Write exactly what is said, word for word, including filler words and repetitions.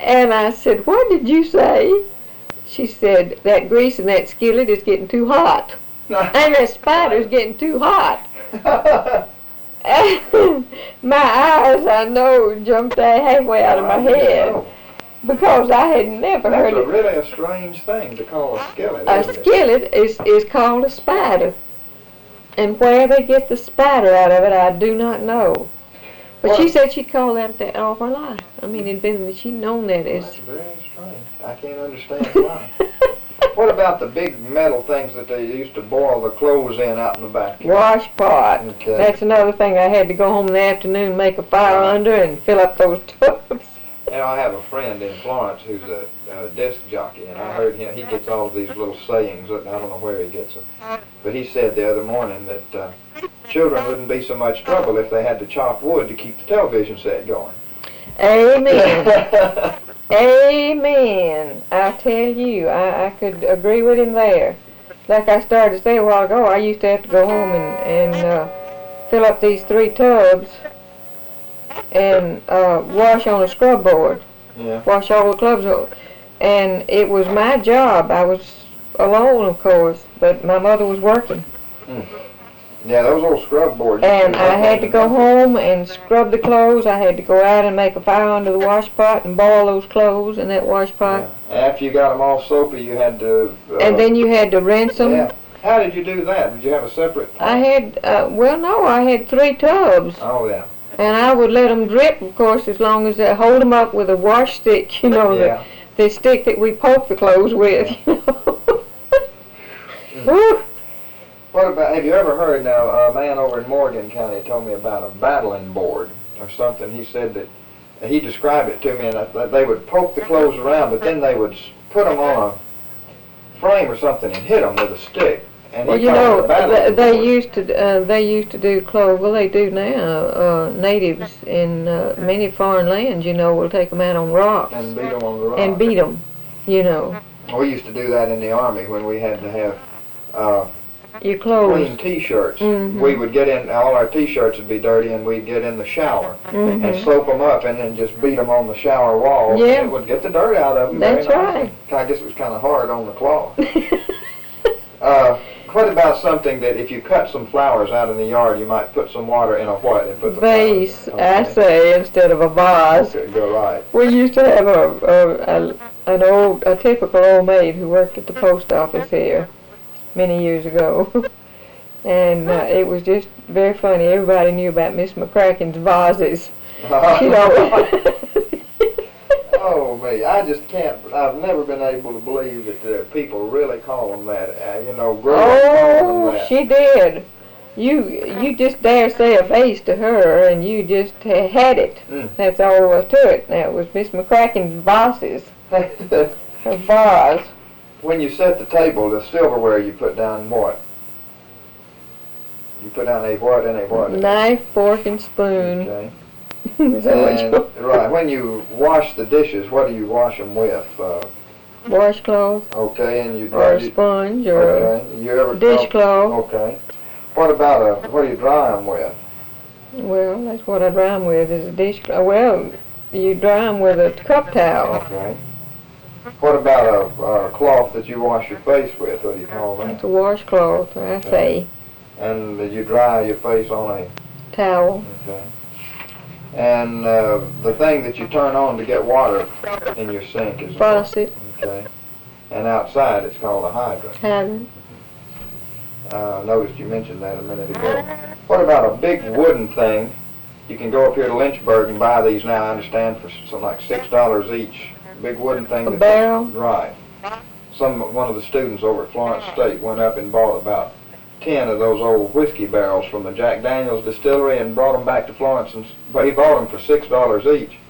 And I said, what did you say? She said, that grease in that skillet is getting too hot. And that spider's getting too hot. And my eyes, I know, jumped halfway out of my head. Because I had never That's heard a it. really a strange thing to call a skillet, A isn't it? skillet is, is called a spider. And where they get the spider out of it, I do not know. But Well, she said she'd call that that all her life. I mean, it'd been, she'd known that as... That's very strange. I can't understand why. What about the big metal things that they used to boil the clothes in out in the back? Wash pot. Okay. That's another thing. I had to go home in the afternoon, make a fire Right. under, and fill up those tubs. You know, I have a friend in Florence who's a, a disc jockey, and I heard him, he gets all of these little sayings, and I don't know where he gets them. But he said the other morning that uh, children wouldn't be so much trouble if they had to chop wood to keep the television set going. Amen. Amen. I tell you, I, I could agree with him there. Like I started to say a while ago, I used to have to go home and, and uh, fill up these three tubs and uh, wash on a scrub board. Yeah. Wash all the clubs over. And it was my job. I was alone, of course, but my mother was working. Mm. Yeah, those old scrub boards. And I had to go home and scrub the clothes. I had to go out and make a fire under the wash pot and boil those clothes in that wash pot. Yeah. After you got them all soapy, you had to... Uh, And then you had to rinse them. Yeah. How did you do that? Did you have a separate... I had, uh, well, no, I had three tubs. Oh, yeah. And I would let them drip, of course, as long as I hold them up with a wash stick, you know, Yeah. the, the stick that we poke the clothes with, you know. Mm. Woo. What about, have you ever heard now, a man over in Morgan County told me about a battling board or something. He said that, he described it to me, and that they would poke the clothes around, but then they would put them on a frame or something and hit them with a stick. And he Well, you called it know, a battling th- they board. used to uh, they used to do clothes. Well, they do now. Uh, natives in uh, many foreign lands, you know, will take them out on rocks And beat them on the rock. and beat them. You know, We used to do that in the Army when we had to have uh, your clothes. clean T-shirts. Mhm. We would get in, all our T-shirts would be dirty, and we'd get in the shower and Mhm. soap them up and then just beat them on the shower wall. Yeah. And it would get the dirt out of them. That's very nice. right. I guess it was kind of hard on the cloth. uh, what about something that if you cut some flowers out in the yard, you might put some water in a what and put the Vase, flowers? I say, instead of a vase. Okay, go right. We used to have a, a, a an old, a typical old maid who worked at the post office here many years ago. And uh, it was just very funny. Everybody knew about Miss McCracken's vases. You know. Oh me, I just can't, I've never been able to believe that there are people really call them that, uh, you know, grow up calling Oh, them that. she did. You you just dare say a vase to her, and you just ha- had it. Mm. That's all there was to it. Now, it was Miss McCracken's vases. Her vase. When you set the table, the silverware you put down what? You put down a what and a what? Knife, fork, and spoon. Okay. Is that what And, you- right, when you wash the dishes, what do you wash them with? Uh, Washcloth, okay, and you or dry a sponge, or okay. You ever a dishcloth. Okay. What about a, what do you dry them with? Well, that's what I dry 'em with, is a dishcloth. Well, you dry 'em with a cup towel. Okay. What about a, a cloth that you wash your face with? What do you call that? It's a washcloth, I say. And that you dry your face on a, Towel. okay. And uh, the thing that you turn on to get water in your sink is a Faucet. okay. And outside it's called a hydrant. Hydrant. Uh, I noticed you mentioned that a minute ago. What about a big wooden thing? You can go up here to Lynchburg and buy these now, I understand, for something like six dollars each. Big wooden thing. A that- barrel? Right. Some, one of the students over at Florence State went up and bought about ten of those old whiskey barrels from the Jack Daniels distillery and brought them back to Florence, and but he bought them for six dollars each.